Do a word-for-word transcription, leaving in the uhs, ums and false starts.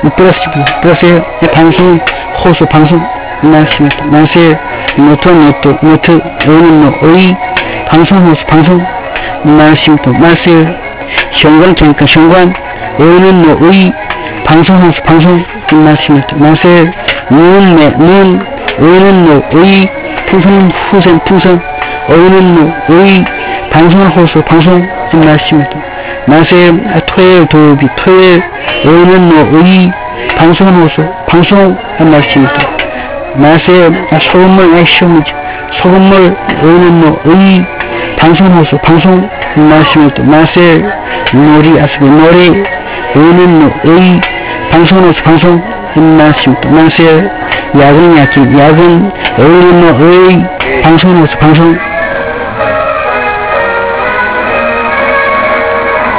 플러스 플러스 방송 호수 방송 말씀입니다. 만세 노트 노트 노트 오는 노의 방송 호수 방송 말씀입니다. 만세 현관 캠프 현관 오는 노의 방송 호수 방송 말씀입니다. 만세 눈매 눈 오는 노의 풍선 후선 풍선 오는 노의 방송 호수 방송 말씀입니다. 만세 토요일 도비 토요일 오는 노의 방송 호수 방송 말씀입니다. 만세 소금물 액션 소금물 오는 노의 방송 호수 방송 말씀입니다. 만세 놀이 아스비 놀이 오는 노의 방송 호수 방송 말씀입니다. 만세 야근 야kin 야근 오는 노의 방송 호수 방송